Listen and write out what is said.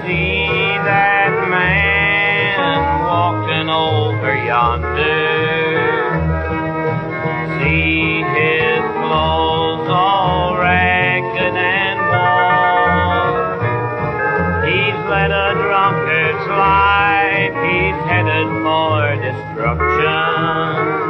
see that man walking over yonder. See his clothes all ragged and worn. He's led a drunkard's life, he's headed for destruction.